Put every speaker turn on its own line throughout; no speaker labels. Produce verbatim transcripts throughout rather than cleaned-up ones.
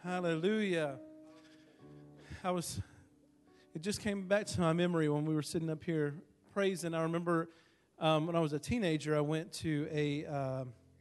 Hallelujah. I was, it just came back to my memory when we were sitting up here praising. I remember um, when I was a teenager, I went to a, uh,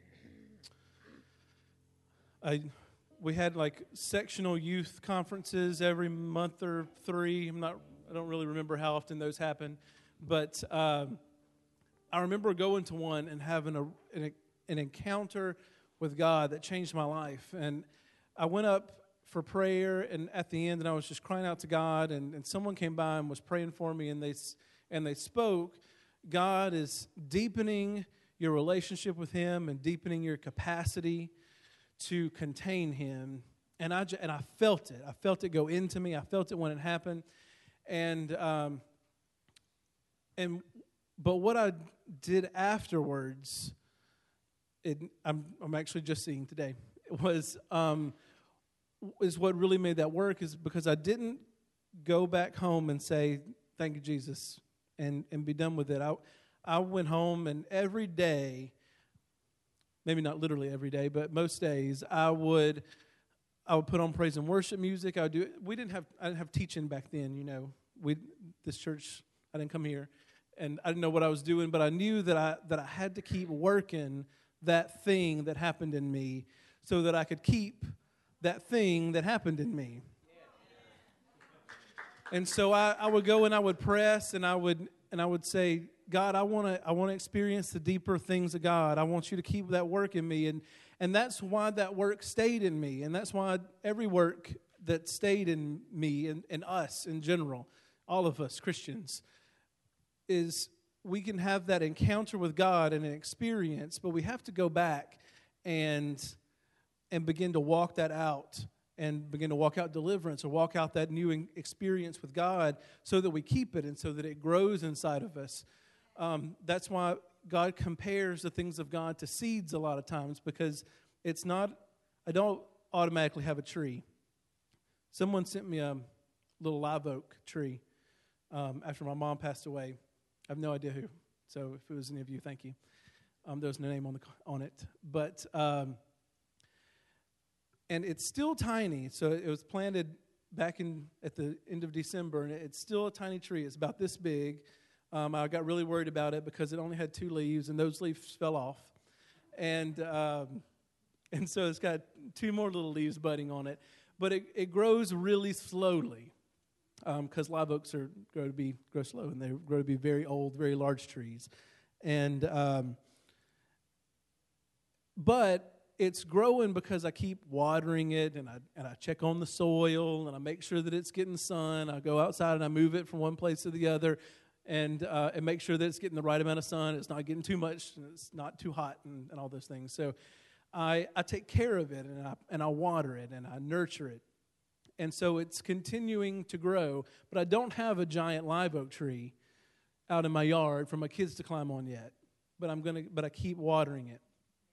a, we had like sectional youth conferences every month or three. I'm not, I don't really remember how often those happen, but um, I remember going to one and having a, an, an encounter with God that changed my life. And I went up for prayer, and at the end, and I was just crying out to God, and, and someone came by and was praying for me, and they and they spoke, God is deepening your relationship with Him and deepening your capacity to contain Him. And I, and I felt it. I felt it go into me. I felt it when it happened. And, um, and but what I did afterwards, it, I'm, I'm actually just seeing today, was... Um, is what really made that work, is because I didn't go back home and say, thank you, Jesus, and, and be done with it. I, I went home, and every day, maybe not literally every day, but most days, I would I would put on praise and worship music. I would do we didn't have I didn't have teaching back then, you know. We this church, I didn't come here, and I didn't know what I was doing, but I knew that I that I had to keep working that thing that happened in me so that I could keep that thing that happened in me. And so I, I would go and I would press and I would and I would say, God, I want to I want to experience the deeper things of God. I want you to keep that work in me. And and that's why that work stayed in me. And that's why every work that stayed in me and, and us in general, all of us Christians, is we can have that encounter with God and an experience, but we have to go back and and begin to walk that out and begin to walk out deliverance or walk out that new experience with God so that we keep it and so that it grows inside of us. Um, that's why God compares the things of God to seeds a lot of times, because it's not, I don't automatically have a tree. Someone sent me a little live oak tree um, after my mom passed away. I have no idea who, so if it was any of you, thank you. Um, there's no name on the on it, but... Um, And it's still tiny, so it was planted back in at the end of December, and it's still a tiny tree. It's about this big. Um, I got really worried about it because it only had two leaves, and those leaves fell off. And um, and so it's got two more little leaves budding on it. But it, it grows really slowly because um, live oaks are grow to be grow slow, and they grow to be very old, very large trees. And um, but it's growing because I keep watering it, and I and I check on the soil, and I make sure that it's getting sun. I go outside and I move it from one place to the other, and uh, and make sure that it's getting the right amount of sun. It's not getting too much, and it's not too hot, and, and all those things. So I I take care of it, and I and I water it, and I nurture it, and so it's continuing to grow. But I don't have a giant live oak tree out in my yard for my kids to climb on yet. But I'm gonna. But I keep watering it.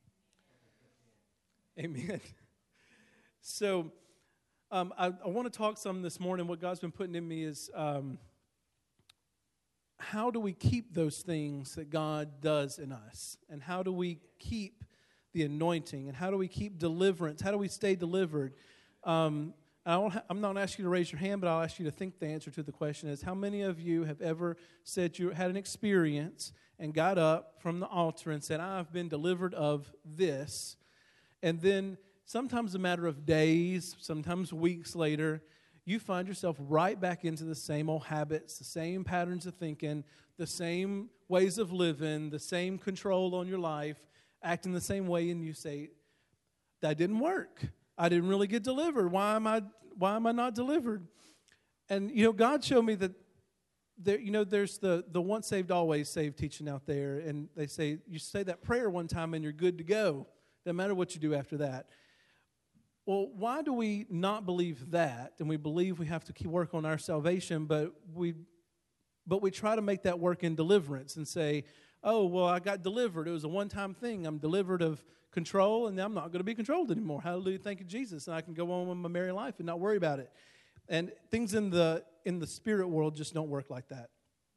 Amen. So um, I, I want to talk some this morning. What God's been putting in me is um, how do we keep those things that God does in us? And how do we keep the anointing? And how do we keep deliverance? How do we stay delivered? Um, I don't ha- I'm not asking you to raise your hand, but I'll ask you to think the answer to the question is, how many of you have ever said you had an experience and got up from the altar and said, I've been delivered of this? And then sometimes a matter of days, sometimes weeks later, you find yourself right back into the same old habits, the same patterns of thinking, the same ways of living, the same control on your life, acting the same way, and you say, that didn't work. I didn't really get delivered. Why am I why am I not delivered? And you know, God showed me that there, you know, there's the the once saved, always saved teaching out there, and they say you say that prayer one time and you're good to go. Doesn't matter what you do after that. Well, why do we not believe that? And we believe we have to keep work on our salvation, but we but we try to make that work in deliverance and say, oh, well, I got delivered. It was a one-time thing. I'm delivered of control, and I'm not going to be controlled anymore. Hallelujah, thank you, Jesus. And I can go on with my merry life and not worry about it. And things in the in the spirit world just don't work like that.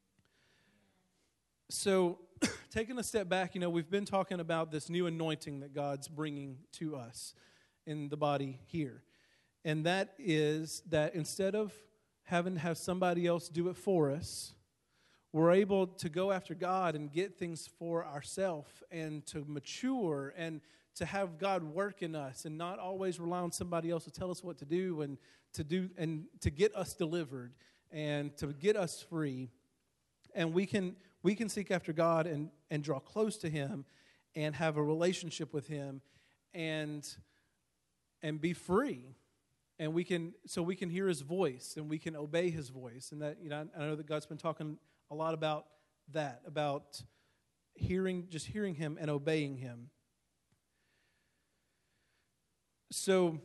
So taking a step back, you know, we've been talking about this new anointing that God's bringing to us in the body here. And that is that instead of having to have somebody else do it for us, we're able to go after God and get things for ourselves and to mature and to have God work in us and not always rely on somebody else to tell us what to do and to do and to get us delivered and to get us free. And we can we can seek after God and, and draw close to Him and have a relationship with Him and and be free. And we can so we can hear His voice and we can obey His voice. And that, you know, I know that God's been talking a lot about that, about hearing, just hearing Him and obeying Him. So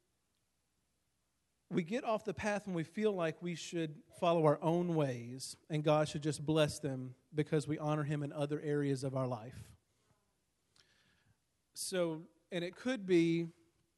we get off the path and we feel like we should follow our own ways and God should just bless them because we honor Him in other areas of our life. So, and it could be,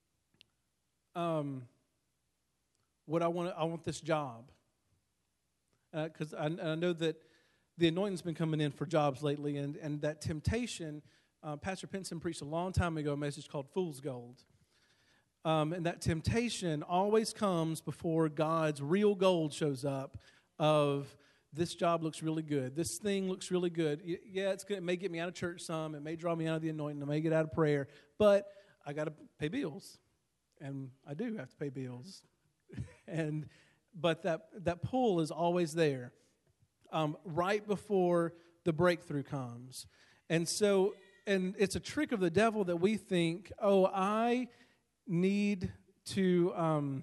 um, what I want, I want this job. Because uh, I, I know that the anointing's been coming in for jobs lately, and, and that temptation, uh, Pastor Pinson preached a long time ago a message called Fool's Gold. Um, and that temptation always comes before God's real gold shows up of this job looks really good. This thing looks really good. Yeah, it's good. It may get me out of church some. It may draw me out of the anointing. I may get out of prayer. But I got to pay bills. And I do have to pay bills. and But that, that pull is always there um, right before the breakthrough comes. And so, and it's a trick of the devil that we think, oh, I need to, um,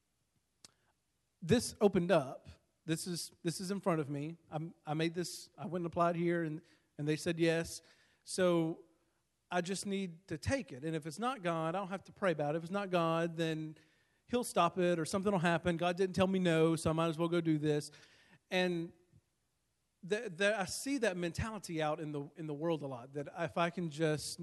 this opened up. This is this is in front of me. I'm, I made this, I went and applied here, and, and they said yes. So I just need to take it. And if it's not God, I don't have to pray about it. If it's not God, then He'll stop it or something will happen. God didn't tell me no, so I might as well go do this. And the, the, I see that mentality out in the in the world a lot, that if I can just,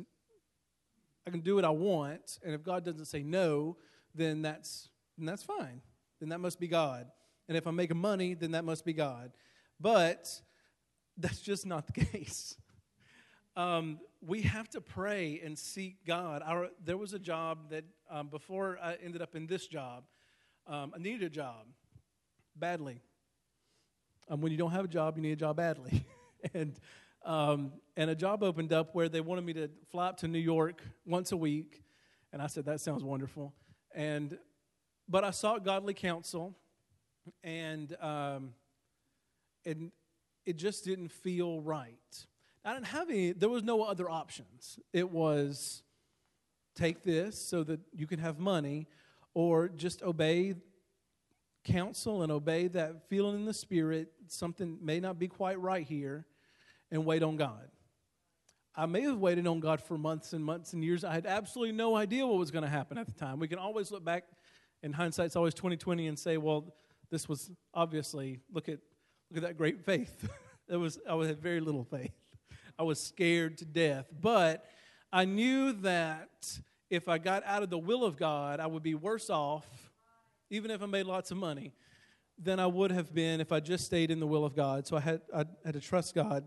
I can do what I want, and if God doesn't say no, then that's, then that's fine. Then that must be God. And if I'm making money, then that must be God. But that's just not the case. Um, we have to pray and seek God. Our, there was a job that um, before I ended up in this job, um, I needed a job badly. Um, when you don't have a job, you need a job badly. and um, and a job opened up where they wanted me to fly up to New York once a week. And I said, that sounds wonderful. And but I sought godly counsel, and um, and it just didn't feel right. I didn't have any, there was no other options. It was take this so that you can have money, or just obey counsel and obey that feeling in the spirit, something may not be quite right here, and wait on God. I may have waited on God for months and months and years. I had absolutely no idea what was going to happen at the time. We can always look back, in hindsight, it's always twenty twenty, and say, well, this was obviously, look at look at that great faith. It was I had very little faith. I was scared to death. But I knew that if I got out of the will of God, I would be worse off, even if I made lots of money, than I would have been if I just stayed in the will of God. So I had I had to trust God.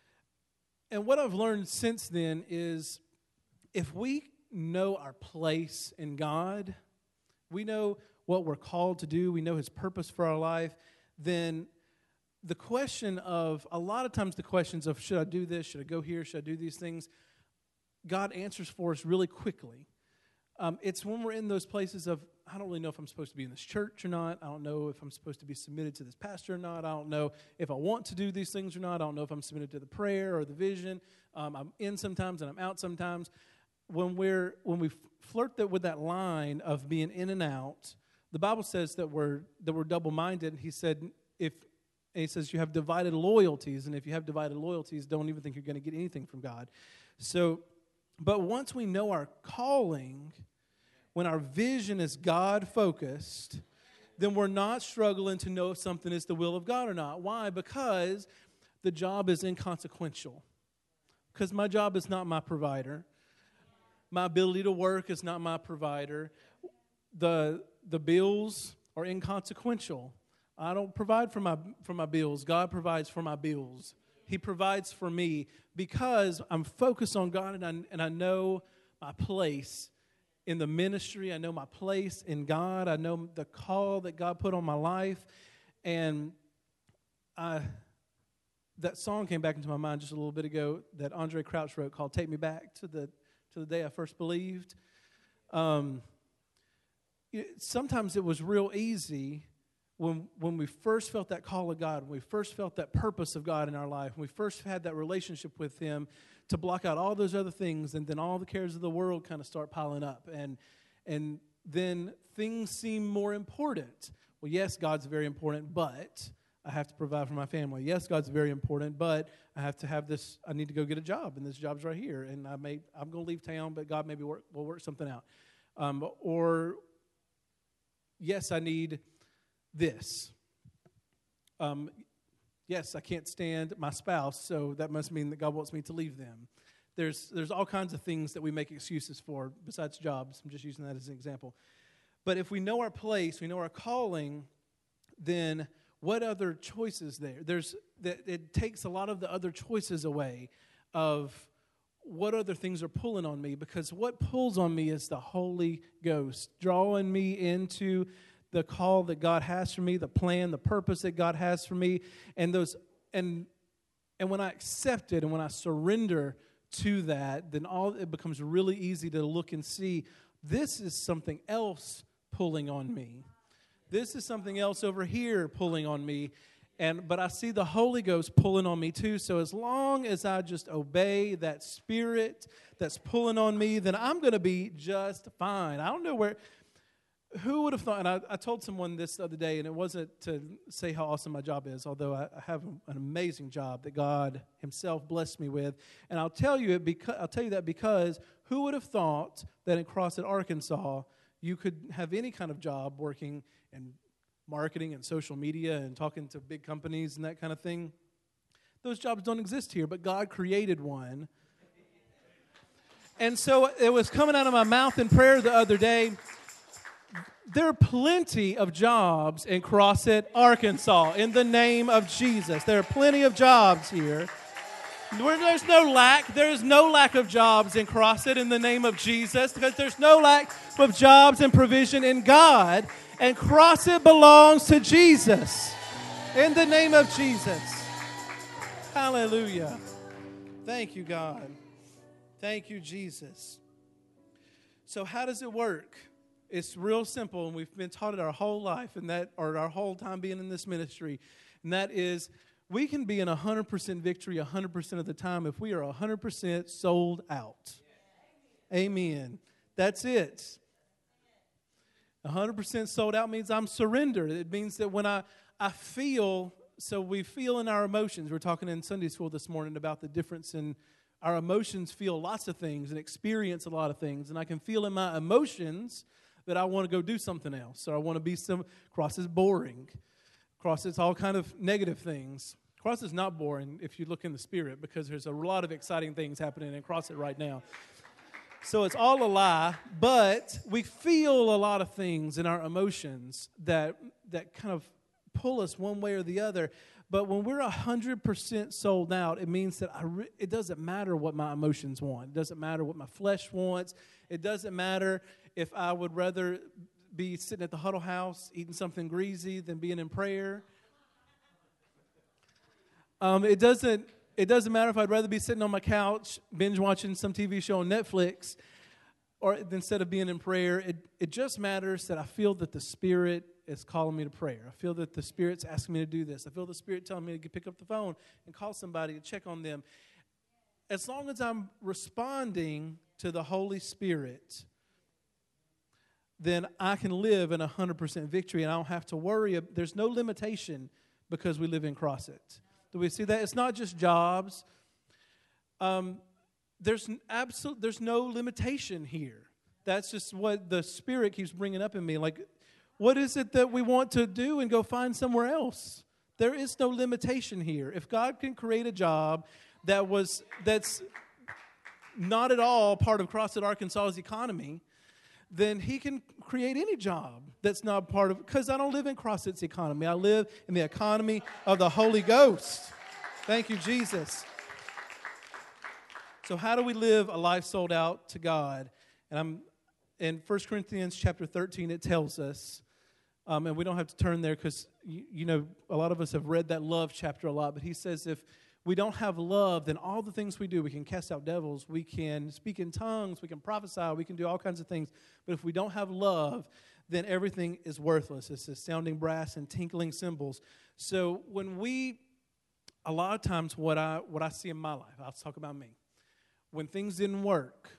And what I've learned since then is if we know our place in God, we know what we're called to do, we know His purpose for our life, then the question of, a lot of times the questions of, should I do this, should I go here, should I do these things, God answers for us really quickly. Um, it's when we're in those places of, I don't really know if I'm supposed to be in this church or not. I don't know if I'm supposed to be submitted to this pastor or not. I don't know if I want to do these things or not. I don't know if I'm submitted to the prayer or the vision. Um, I'm in sometimes and I'm out sometimes. When we're when we flirt that with that line of being in and out, the Bible says that we're that we're double-minded. He said, if and he says you have divided loyalties, and if you have divided loyalties, don't even think you're going to get anything from God. So, but once we know our calling, when our vision is God-focused, then we're not struggling to know if something is the will of God or not. Why? Because the job is inconsequential. Because my job is not my provider. My ability to work is not my provider. The, the bills are inconsequential. I don't provide for my for my bills. God provides for my bills. He provides for me because I'm focused on God, and I, and I know my place in the ministry. I know my place in God. I know the call that God put on my life. And I, that song came back into my mind just a little bit ago that Andre Crouch wrote called Take Me Back to the to the Day I First Believed. Um, it, sometimes it was real easy when when we first felt that call of God, when we first felt that purpose of God in our life, when we first had that relationship with Him, to block out all those other things, and then all the cares of the world kind of start piling up. And and then things seem more important. Well, yes, God's very important, but I have to provide for my family. Yes, God's very important, but I have to have this, I need to go get a job, and this job's right here. And I may, I'm going to leave town, but God maybe work, will work something out. Um, or, yes, I need this. Um, yes, I can't stand my spouse, so that must mean that God wants me to leave them. There's there's all kinds of things that we make excuses for besides jobs. I'm just using that as an example. But if we know our place, we know our calling, then what other choices there? There's that it takes a lot of the other choices away of what other things are pulling on me, because what pulls on me is the Holy Ghost drawing me into the call that God has for me, the plan, the purpose that God has for me, and those and and when I accept it and when I surrender to that, then all it becomes really easy to look and see this is something else pulling on me. This is something else over here pulling on me. And but I see the Holy Ghost pulling on me too. So as long as I just obey that Spirit that's pulling on me, then I'm going to be just fine. I don't know where, who would have thought, and I, I told someone this the other day, and it wasn't to say how awesome my job is, although I, I have an amazing job that God Himself blessed me with. And I'll tell you it because I'll tell you that because who would have thought that in Crossett, Arkansas, you could have any kind of job working in marketing and social media and talking to big companies and that kind of thing? Those jobs don't exist here, but God created one. And so it was coming out of my mouth in prayer the other day. There are plenty of jobs in Crossett, Arkansas, in the name of Jesus. There are plenty of jobs here. There's no lack. There is no lack of jobs in Crossett in the name of Jesus, because there's no lack of jobs and provision in God. And Crossett belongs to Jesus in the name of Jesus. Hallelujah. Thank you, God. Thank you, Jesus. So how does it work? It's real simple, and we've been taught it our whole life, and that, or our whole time being in this ministry, and that is we can be in one hundred percent victory one hundred percent of the time if we are one hundred percent sold out. Amen. That's it. one hundred percent sold out means I'm surrendered. It means that when I, I feel, so we feel in our emotions. We were talking in Sunday school this morning about the difference in our emotions feel lots of things and experience a lot of things. And I can feel in my emotions that I want to go do something else, or I want to be some, cross is boring. Cross is all kind of negative things. Cross is not boring if you look in the Spirit, because there's a lot of exciting things happening in Cross it right now. So it's all a lie, but we feel a lot of things in our emotions that that kind of pull us one way or the other. But when we're one hundred percent sold out, it means that I re- it doesn't matter what my emotions want. It doesn't matter what my flesh wants. It doesn't matter if I would rather be sitting at the Huddle House eating something greasy than being in prayer. Um, it doesn't it doesn't matter if I'd rather be sitting on my couch binge watching some T V show on Netflix or instead of being in prayer. It it just matters that I feel that the Spirit is calling me to prayer. I feel that the Spirit's asking me to do this. I feel the Spirit telling me to pick up the phone and call somebody to check on them. As long as I'm responding to the Holy Spirit, then I can live in one hundred percent victory, and I don't have to worry. There's no limitation because we live in Crossett. Do we see that? It's not just jobs. Um, there's absolute. There's no limitation here. That's just what the Spirit keeps bringing up in me. Like, what is it that we want to do and go find somewhere else? There is no limitation here. If God can create a job that was that's not at all part of Crossett, Arkansas's economy, then He can create any job that's not part of, because I don't live in Crossett's economy. I live in the economy of the Holy Ghost. Thank you, Jesus. So how do we live a life sold out to God? And I'm, in First Corinthians chapter thirteen, it tells us, um, and we don't have to turn there because, you, you know, a lot of us have read that love chapter a lot, but he says if we don't have love, then all the things we do, we can cast out devils, we can speak in tongues, we can prophesy, we can do all kinds of things. But if we don't have love, then everything is worthless. It's a sounding brass and tinkling cymbals. So when we, a lot of times what I what I see in my life, I'll talk about me. When things didn't work,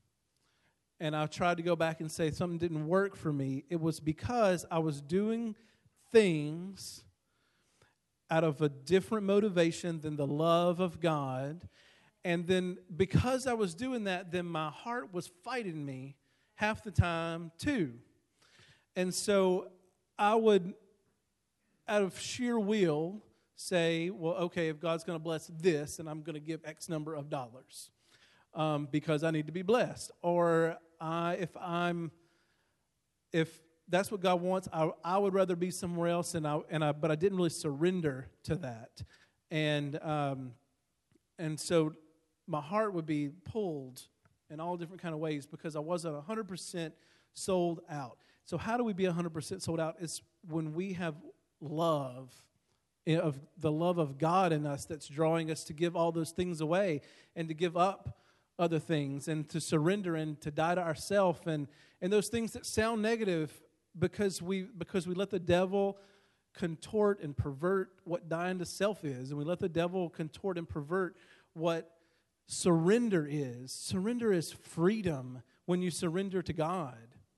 and I tried to go back and say something didn't work for me, it was because I was doing things out of a different motivation than the love of God. And then because I was doing that, then my heart was fighting me half the time too. And so I would, out of sheer will, say, well, okay, if God's going to bless this, then I'm going to give X number of dollars um, because I need to be blessed. Or I, if I'm, if that's what God wants, I, I would rather be somewhere else, and I, and I, but I didn't really surrender to that, and um, and so my heart would be pulled in all different kind of ways because I wasn't one hundred percent sold out. So how do we be one hundred percent sold out? It's when we have love, of the love of God in us that's drawing us to give all those things away and to give up other things and to surrender and to die to ourselves and, and those things that sound negative because we because we let the devil contort and pervert what dying to self is, and we let the devil contort and pervert what surrender is. Surrender is freedom when you surrender to God.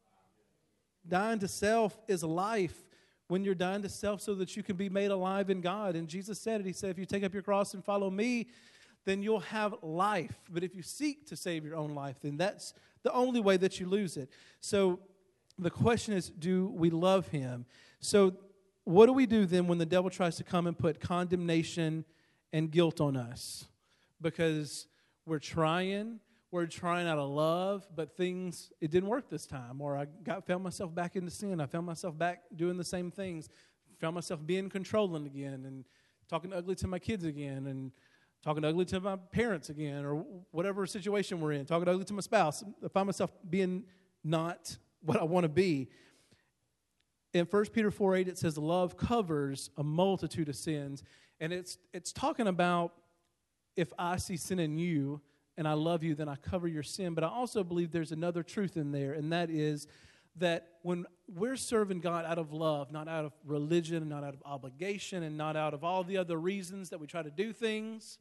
Dying to self is life when you're dying to self so that you can be made alive in God. And Jesus said it. He said, if you take up your cross and follow me, then you'll have life. But if you seek to save your own life, then that's the only way that you lose it. So the question is, do we love him? So what do we do then when the devil tries to come and put condemnation and guilt on us? Because we're trying, we're trying out of love, but things, it didn't work this time. Or I got found myself back into sin. I found myself back doing the same things. Found myself being controlling again and talking ugly to my kids again and talking ugly to my parents again or whatever situation we're in. Talking ugly to my spouse. I find myself being not what I want to be. In First Peter four eight, it says, love covers a multitude of sins. And it's it's talking about if I see sin in you and I love you, then I cover your sin. But I also believe there's another truth in there, and that is that when we're serving God out of love, not out of religion, not out of obligation, and not out of all the other reasons that we try to do things,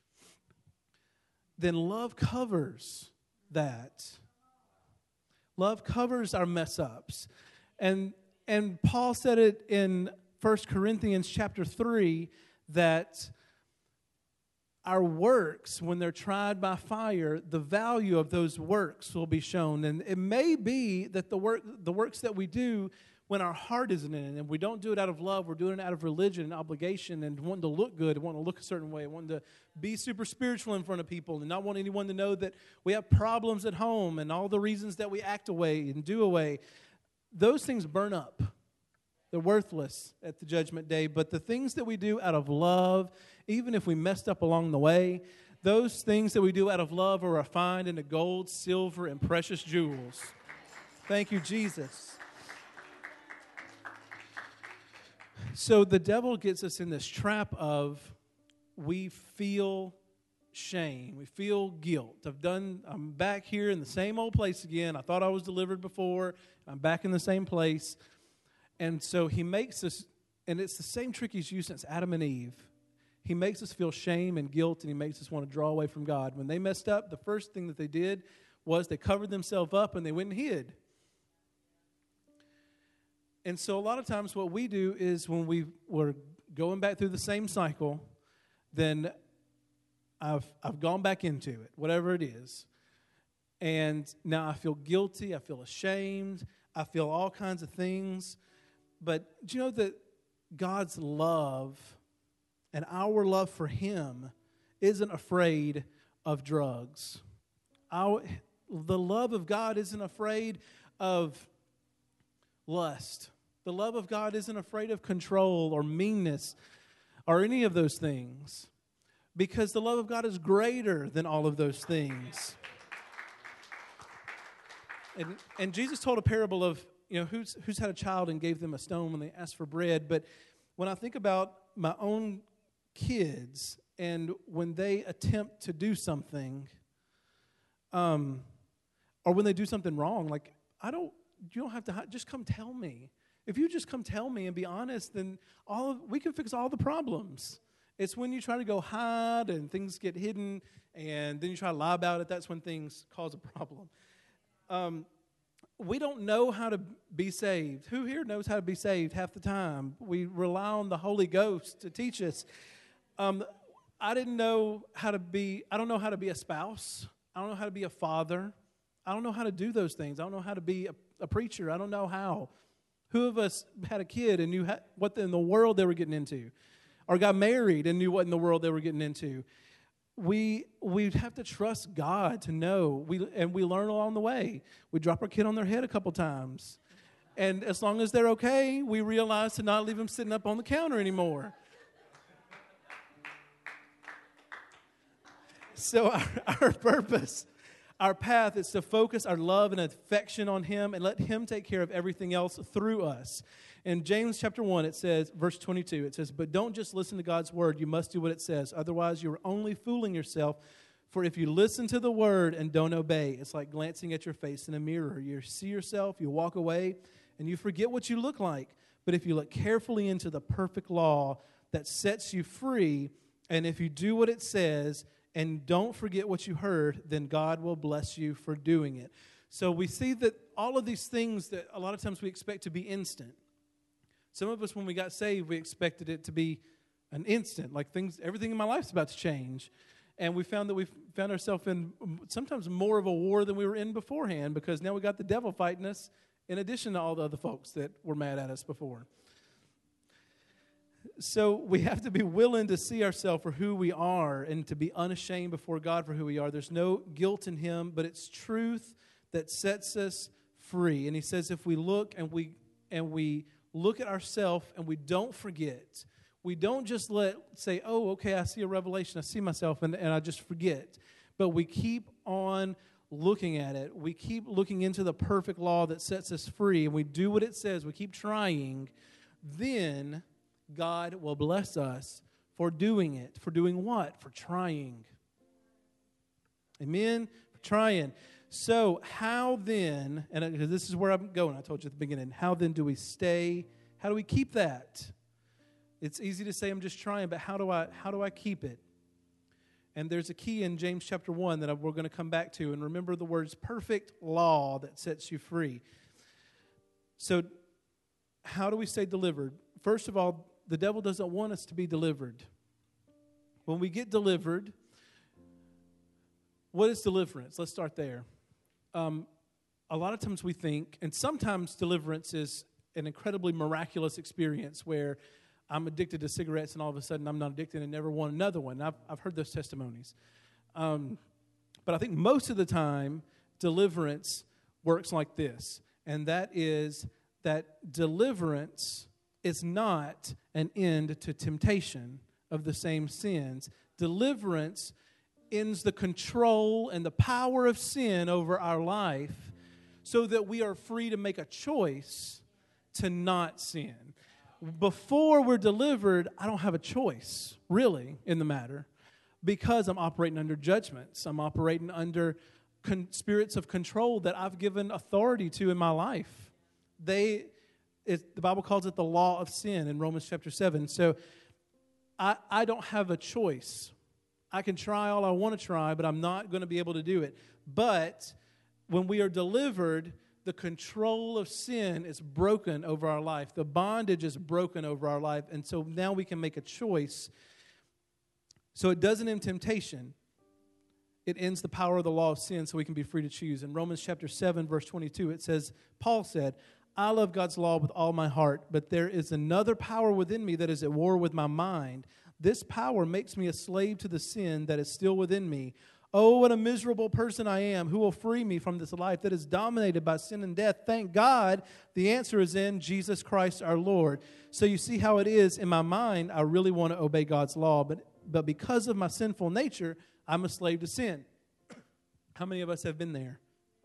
then love covers that. Love covers our mess ups. And and Paul said it in First Corinthians chapter three that our works, when they're tried by fire, the value of those works will be shown. And it may be that the work the works that we do when our heart isn't in it, and we don't do it out of love, we're doing it out of religion and obligation and wanting to look good, wanting to look a certain way, wanting to be super spiritual in front of people and not want anyone to know that we have problems at home and all the reasons that we act away and do away. Those things burn up. They're worthless at the judgment day. But the things that we do out of love, even if we messed up along the way, those things that we do out of love are refined into gold, silver, and precious jewels. Thank you, Jesus. So the devil gets us in this trap of we feel shame. We feel guilt. I've done, I'm back here in the same old place again. I thought I was delivered before. I'm back in the same place. And so he makes us, and it's the same trick he's used since Adam and Eve. He makes us feel shame and guilt, and he makes us want to draw away from God. When they messed up, the first thing that they did was they covered themselves up and they went and hid. And so a lot of times what we do is when we were going back through the same cycle, then I've I've gone back into it, whatever it is. And now I feel guilty, I feel ashamed, I feel all kinds of things. But do you know that God's love and our love for him isn't afraid of drugs? Our, the love of God isn't afraid of lust. The love of God isn't afraid of control or meanness or any of those things, because the love of God is greater than all of those things. And, and Jesus told a parable of, you know, who's, who's had a child and gave them a stone when they asked for bread. But when I think about my own kids and when they attempt to do something, um, or when they do something wrong, like, I don't, you don't have to, just come tell me. If you just come tell me and be honest, then all of, we can fix all the problems. It's when you try to go hide and things get hidden and then you try to lie about it, that's when things cause a problem. Um, we don't know how to be saved. Who here knows how to be saved half the time? We rely on the Holy Ghost to teach us. Um, I didn't know how to be, I don't know how to be a spouse. I don't know how to be a father. I don't know how to do those things. I don't know how to be a, a preacher. I don't know how. Who of us had a kid and knew how, what in the world they were getting into? Or got married and knew what in the world they were getting into? We we have to trust God to know. We and we learn along the way. We drop our kid on their head a couple times. And as long as they're okay, we realize to not leave them sitting up on the counter anymore. So our, our purpose, our path is to focus our love and affection on Him and let Him take care of everything else through us. In James chapter one, it says, verse twenty-two, it says, "But don't just listen to God's word, you must do what it says. Otherwise, you're only fooling yourself. For if you listen to the word and don't obey, it's like glancing at your face in a mirror. You see yourself, you walk away, and you forget what you look like. But if you look carefully into the perfect law that sets you free, and if you do what it says and don't forget what you heard, then God will bless you for doing it." So we see that all of these things that a lot of times we expect to be instant. Some of us, when we got saved, we expected it to be an instant, like things, everything in my life is about to change. And we found that we found ourselves in sometimes more of a war than we were in beforehand, because now we got the devil fighting us in addition to all the other folks that were mad at us before. So we have to be willing to see ourselves for who we are and to be unashamed before God for who we are. There's no guilt in Him, but it's truth that sets us free. And He says if we look and we and we look at ourselves and we don't forget, we don't just let say, oh, okay, I see a revelation, I see myself, and, and I just forget. But we keep on looking at it. We keep looking into the perfect law that sets us free, and we do what it says. We keep trying. Then God will bless us for doing it. For doing what? For trying. Amen? For trying. So how then, and this is where I'm going, I told you at the beginning, how then do we stay, how do we keep that? It's easy to say I'm just trying, but how do I how do I keep it? And there's a key in James chapter one that we're going to come back to, and remember the words perfect law that sets you free. So how do we stay delivered? First of all, the devil doesn't want us to be delivered. When we get delivered, what is deliverance? Let's start there. Um, a lot of times we think, and sometimes deliverance is an incredibly miraculous experience where I'm addicted to cigarettes and all of a sudden I'm not addicted and never want another one. I've, I've heard those testimonies. Um, but I think most of the time, deliverance works like this, and that is that deliverance is not an end to temptation of the same sins. Deliverance ends the control and the power of sin over our life so that we are free to make a choice to not sin. Before we're delivered, I don't have a choice, really, in the matter, because I'm operating under judgments. I'm operating under con- spirits of control that I've given authority to in my life. They, it, the Bible calls it the law of sin in Romans chapter seven. So I, I don't have a choice. I can try all I want to try, but I'm not going to be able to do it. But when we are delivered, the control of sin is broken over our life. The bondage is broken over our life. And so now we can make a choice. So it doesn't end temptation. It ends the power of the law of sin so we can be free to choose. In Romans chapter seven, verse twenty-two, it says, Paul said, "I love God's law with all my heart, but there is another power within me that is at war with my mind. This power makes me a slave to the sin that is still within me. Oh, what a miserable person I am. Who will free me from this life that is dominated by sin and death? Thank God the answer is in Jesus Christ our Lord." So you see how it is in my mind, I really want to obey God's law, but, but because of my sinful nature, I'm a slave to sin. How many of us have been there?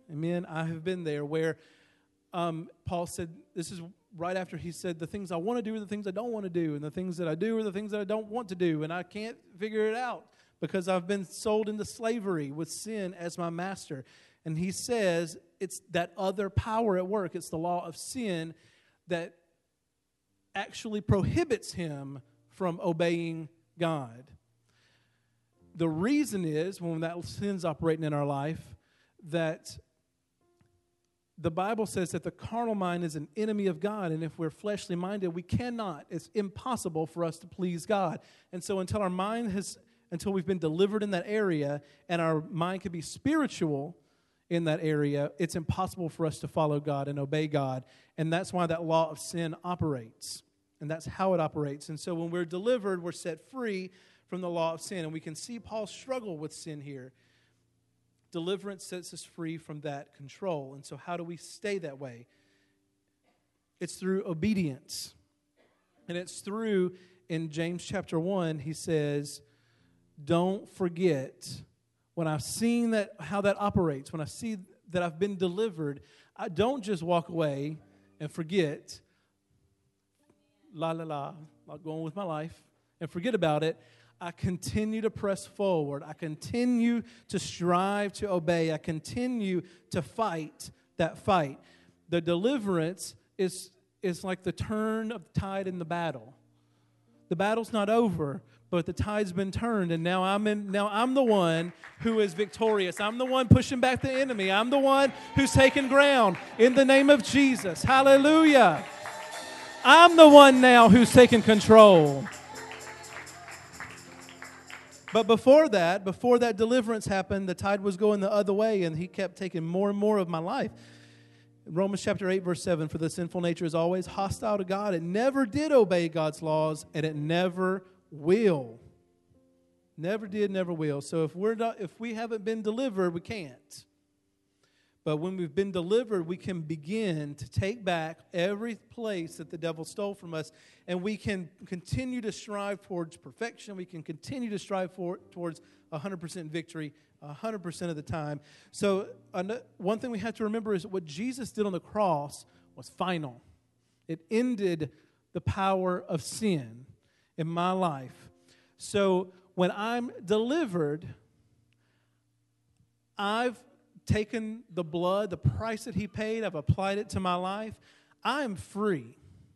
Amen. I have been there where um, Paul said, this is right after he said, the things I want to do are the things I don't want to do, and the things that I do are the things that I don't want to do, and I can't figure it out because I've been sold into slavery with sin as my master. And he says it's that other power at work. It's the law of sin that actually prohibits him from obeying God. The reason is, when that sin's operating in our life, that the Bible says that the carnal mind is an enemy of God, and if we're fleshly minded, we cannot. It's impossible for us to please God. And so until our mind has, until we've been delivered in that area, and our mind can be spiritual in that area, it's impossible for us to follow God and obey God. And that's why that law of sin operates. And that's how it operates. And so when we're delivered, we're set free from the law of sin. And we can see Paul struggle with sin here. Deliverance sets us free from that control. And so how do we stay that way? It's through obedience. And it's through, in James chapter one, he says, don't forget, when I've seen that how that operates, when I see that I've been delivered, I don't just walk away and forget, la la la, not going with my life, and forget about it. I continue to press forward. I continue to strive to obey. I continue to fight that fight. The deliverance is, is like the turn of the tide in the battle. The battle's not over, but the tide's been turned, and now I'm in. Now I'm the one who is victorious. I'm the one pushing back the enemy. I'm the one who's taking ground in the name of Jesus. Hallelujah. I'm the one now who's taking control. But before that, before that deliverance happened, the tide was going the other way, and he kept taking more and more of my life. Romans chapter eight, verse seven, for the sinful nature is always hostile to God. It never did obey God's laws, and it never will. Never did, never will. So if we're not, if we haven't been delivered, we can't. But when we've been delivered, we can begin to take back every place that the devil stole from us, and we can continue to strive towards perfection. We can continue to strive for, towards one hundred percent victory one hundred percent of the time. So one thing we have to remember is what Jesus did on the cross was final. It ended the power of sin in my life. So when I'm delivered, I've taken the blood, the price that he paid, I've applied it to my life. I am free.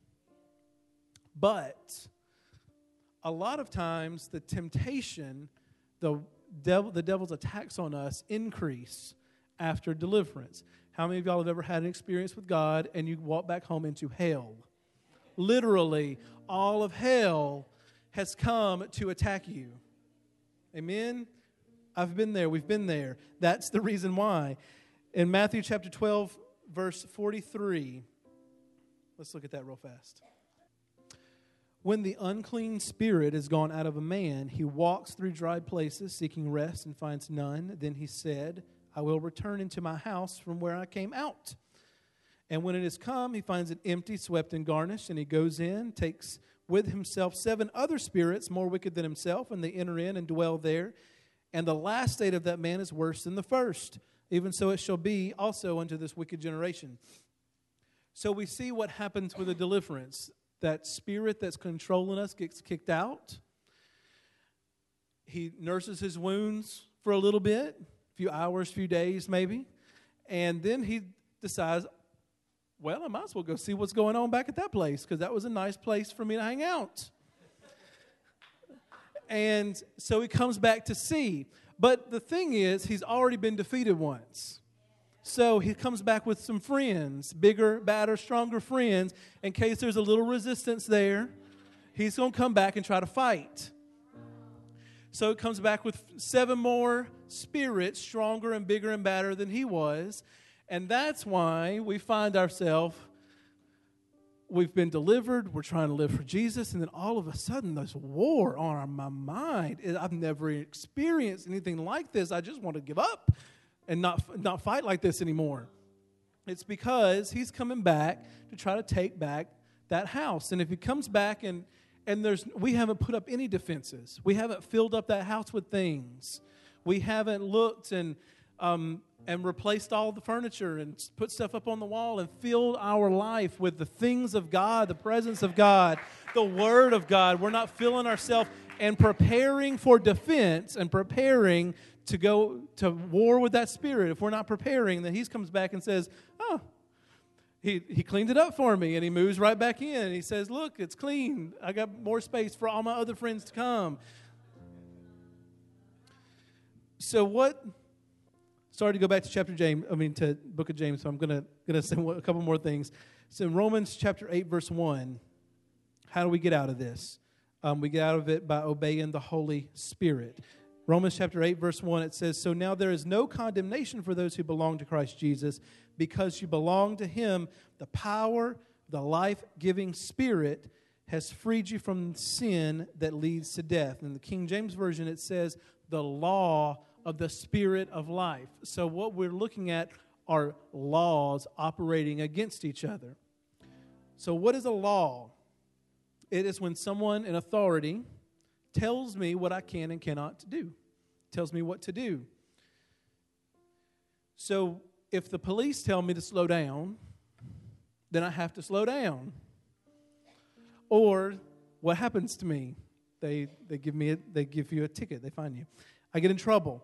But a lot of times the temptation, the devil, the devil's attacks on us increase after deliverance. How many of y'all have ever had an experience with God and you walk back home into hell? Literally, all of hell has come to attack you. Amen? I've been there. We've been there. That's the reason why. In Matthew chapter twelve, verse forty-three, let's look at that real fast. When the unclean spirit is gone out of a man, he walks through dry places, seeking rest, and finds none. Then he said, I will return into my house from where I came out. And when it is come, he finds it empty, swept, and garnished. And he goes in, takes with himself seven other spirits more wicked than himself, and they enter in and dwell there. And the last state of that man is worse than the first. Even so it shall be also unto this wicked generation. So we see what happens with a deliverance. That spirit that's controlling us gets kicked out. He nurses his wounds for a little bit, a few hours, few days maybe. And then he decides, well, I might as well go see what's going on back at that place, because that was a nice place for me to hang out. And so he comes back to see. But the thing is, he's already been defeated once. So he comes back with some friends, bigger, badder, stronger friends. In case there's a little resistance there, he's going to come back and try to fight. So he comes back with seven more spirits, stronger and bigger and badder than he was. And that's why we find ourselves, we've been delivered, we're trying to live for Jesus, and then all of a sudden there's war on my mind. I've never experienced anything like this. I just want to give up and not, not fight like this anymore. It's because he's coming back to try to take back that house. And if he comes back and, and there's we haven't put up any defenses. We haven't filled up that house with things. We haven't looked and um, and replaced all the furniture and put stuff up on the wall and filled our life with the things of God, the presence of God, the Word of God. We're not filling ourselves and preparing for defense and preparing to go to war with that spirit. If we're not preparing, then he comes back and says, oh, he, he cleaned it up for me, and he moves right back in. He says, look, it's clean. I got more space for all my other friends to come. So what... Sorry to go back to chapter James, I mean to book of James, so I'm going to going to say a couple more things. So in Romans chapter eight, verse one, how do we get out of this? Um, we get out of it by obeying the Holy Spirit. Romans chapter eight, verse one, it says, so now there is no condemnation for those who belong to Christ Jesus, because you belong to Him. The power, the life-giving Spirit has freed you from sin that leads to death. In the King James Version, it says, the law of the Spirit of life. So what we're looking at are laws operating against each other. So what is a law? It is when someone in authority tells me what I can and cannot do. Tells me what to do. So if the police tell me to slow down, then I have to slow down. Or what happens to me? They they give me a, they give you a ticket. They fine you. I get in trouble.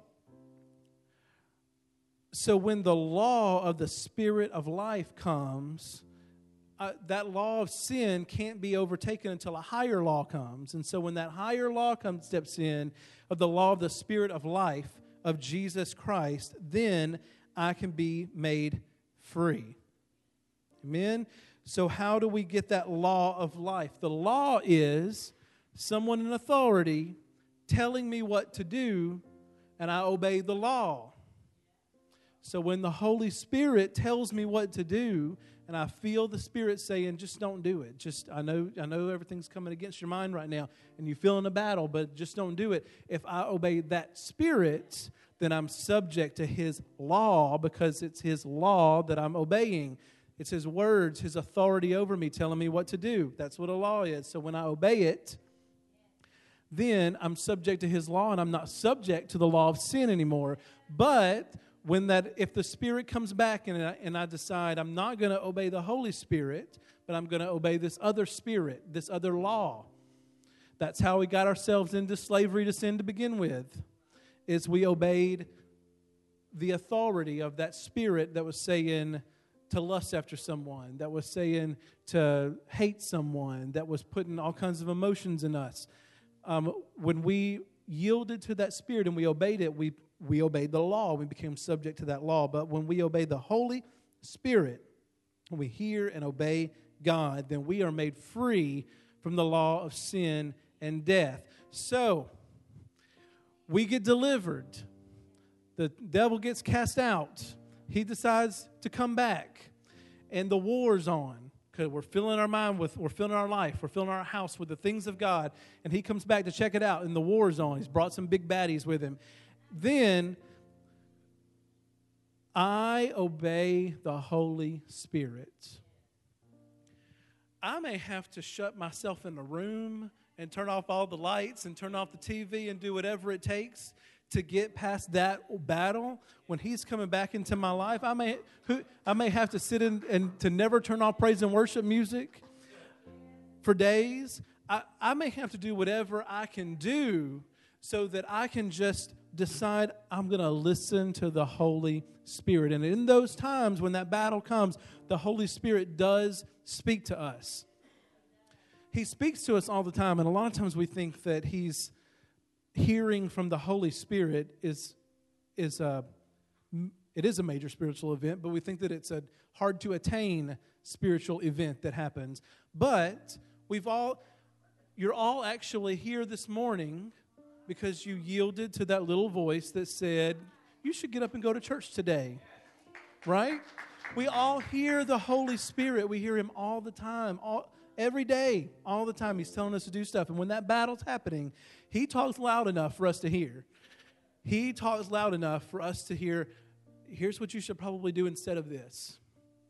So when the law of the Spirit of life comes, uh, that law of sin can't be overtaken until a higher law comes. And so when that higher law comes, steps in, of the law of the Spirit of life of Jesus Christ, then I can be made free. Amen? So how do we get that law of life? The law is someone in authority telling me what to do, and I obey the law. So when the Holy Spirit tells me what to do, and I feel the Spirit saying, just don't do it. Just, I know, I know everything's coming against your mind right now, and you're feeling a battle, but just don't do it. If I obey that Spirit, then I'm subject to His law, because it's His law that I'm obeying. It's His words, His authority over me, telling me what to do. That's what a law is. So when I obey it, then I'm subject to His law, and I'm not subject to the law of sin anymore. But when that, if the Spirit comes back and I, and I decide I'm not going to obey the Holy Spirit, but I'm going to obey this other spirit, this other law. That's how we got ourselves into slavery to sin to begin with, is we obeyed the authority of that spirit that was saying to lust after someone, that was saying to hate someone, that was putting all kinds of emotions in us. Um, when we yielded to that spirit and we obeyed it, we we obeyed the law. We became subject to that law. But when we obey the Holy Spirit, when we hear and obey God, then we are made free from the law of sin and death. So, we get delivered. The devil gets cast out. He decides to come back. And the war's on. Because we're filling our mind with, we're filling our life, we're filling our house with the things of God. And he comes back to check it out, and the war's on. He's brought some big baddies with him. Then I obey the Holy Spirit. I may have to shut myself in a room and turn off all the lights and turn off the T V and do whatever it takes to get past that battle. When He's coming back into my life, I may I may have to sit in and to never turn off praise and worship music for days. I, I may have to do whatever I can do so that I can just decide I'm going to listen to the Holy Spirit. And in those times when that battle comes, the Holy Spirit does speak to us. He speaks to us all the time, and a lot of times we think that He's hearing from the Holy Spirit is is a it is a major spiritual event, but we think that it's a hard to attain spiritual event that happens. But we've all you're all actually here this morning because you yielded to that little voice that said, you should get up and go to church today. Right? We all hear the Holy Spirit. We hear Him all the time, all, every day, all the time. He's telling us to do stuff. And when that battle's happening, He talks loud enough for us to hear. He talks loud enough for us to hear, here's what you should probably do instead of this.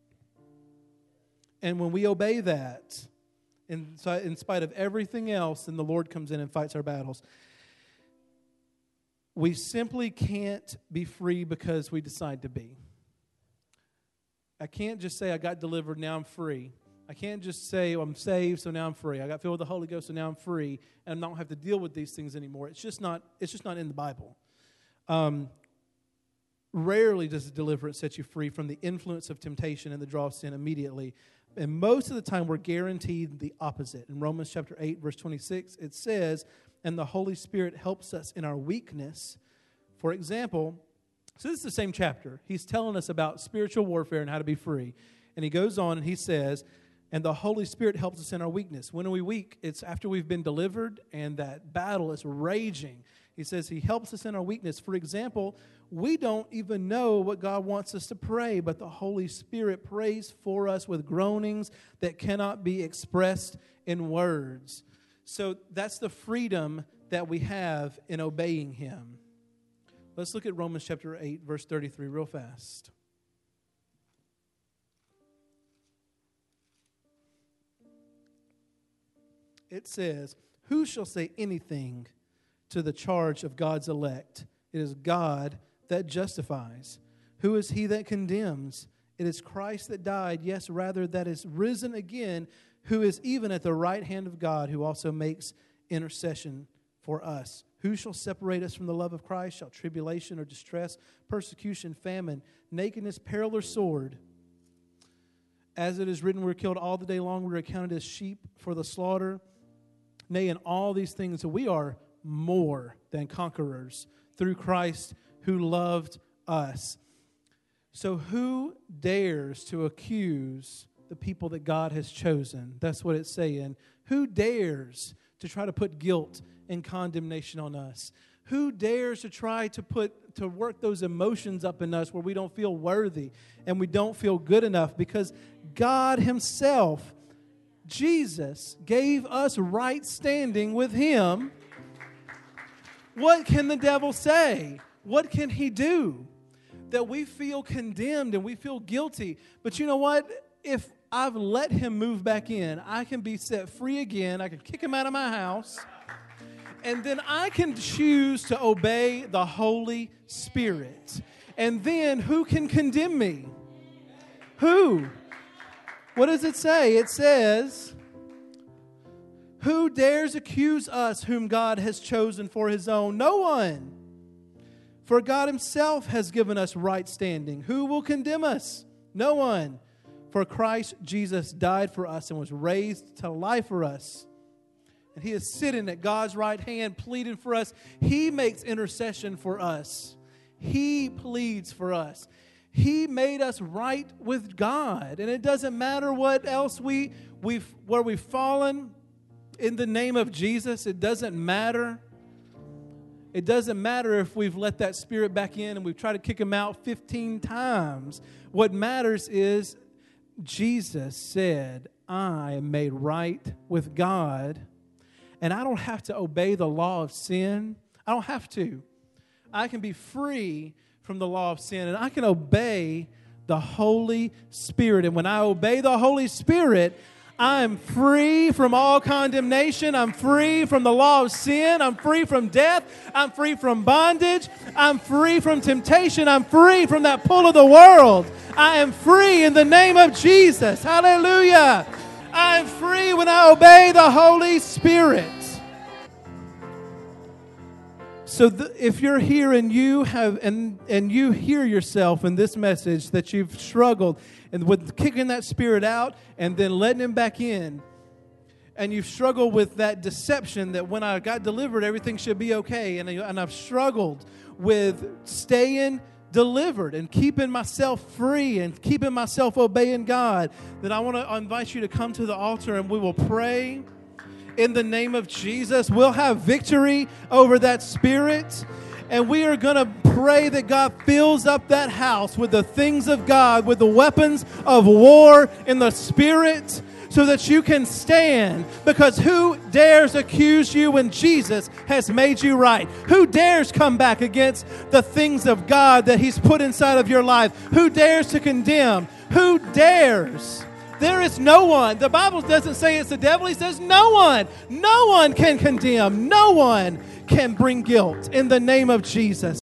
And when we obey that, in, in spite of everything else, then the Lord comes in and fights our battles. we simply can't be free because we decide to be. I can't just say I got delivered, now I'm free. I can't just say, well, I'm saved, so now I'm free. I got filled with the Holy Ghost, so now I'm free, and I don't have to deal with these things anymore. It's just not, it's just not in the Bible. Um, rarely does the deliverance set you free from the influence of temptation and the draw of sin immediately. And most of the time, we're guaranteed the opposite. In Romans chapter eight, verse twenty-six, it says, and the Holy Spirit helps us in our weakness. For example, so this is the same chapter. He's telling us about spiritual warfare and how to be free. And he goes on and he says, and the Holy Spirit helps us in our weakness. When are we weak? It's after we've been delivered and that battle is raging. He says he helps us in our weakness. For example, we don't even know what God wants us to pray, but the Holy Spirit prays for us with groanings that cannot be expressed in words. So that's the freedom that we have in obeying Him. Let's look at Romans chapter eight, verse thirty-three real fast. It says, who shall say anything to the charge of God's elect? It is God that justifies. Who is he that condemns? It is Christ that died, yes, rather that is risen again, who is even at the right hand of God, who also makes intercession for us. Who shall separate us from the love of Christ? Shall tribulation or distress, persecution, famine, nakedness, peril, or sword? As it is written, we're killed all the day long, we're accounted as sheep for the slaughter. Nay, in all these things we are more than conquerors through Christ who loved us. So who dares to accuse the people that God has chosen? That's what it's saying. Who dares to try to put guilt and condemnation on us? Who dares to try to put to work those emotions up in us where we don't feel worthy and we don't feel good enough? Because God Himself, Jesus, gave us right standing with Him. What can the devil say? What can he do? That we feel condemned and we feel guilty. But you know what? If I've let him move back in, I can be set free again. I can kick him out of my house. And then I can choose to obey the Holy Spirit. And then who can condemn me? Who? What does it say? It says, who dares accuse us whom God has chosen for His own? No one. For God Himself has given us right standing. Who will condemn us? No one. For Christ Jesus died for us and was raised to life for us. And He is sitting at God's right hand pleading for us. He makes intercession for us. He pleads for us. He made us right with God. And it doesn't matter what else we, we've, where we've fallen in the name of Jesus. It doesn't matter. It doesn't matter if we've let that spirit back in and we've tried to kick him out fifteen times. What matters is Jesus said, I am made right with God. And I don't have to obey the law of sin. I don't have to. I can be free from the law of sin, and I can obey the Holy Spirit. And when I obey the Holy Spirit, I'm free from all condemnation. I'm free from the law of sin. I'm free from death. I'm free from bondage. I'm free from temptation. I'm free from that pull of the world. I am free in the name of Jesus. Hallelujah. I'm free when I obey the Holy Spirit. So the, if you're here and you have and and you hear yourself in this message that you've struggled and with kicking that spirit out and then letting him back in, and you've struggled with that deception that when I got delivered everything should be okay, and, and I've struggled with staying delivered and keeping myself free and keeping myself obeying God, then I want to invite you to come to the altar and we will pray. In the name of Jesus, we'll have victory over that spirit. And we are going to pray that God fills up that house with the things of God, with the weapons of war in the spirit, so that you can stand. Because who dares accuse you when Jesus has made you right? Who dares come back against the things of God that He's put inside of your life? Who dares to condemn? Who dares? There is no one. The Bible doesn't say it's the devil. He says no one. No one can condemn. No one can bring guilt in the name of Jesus.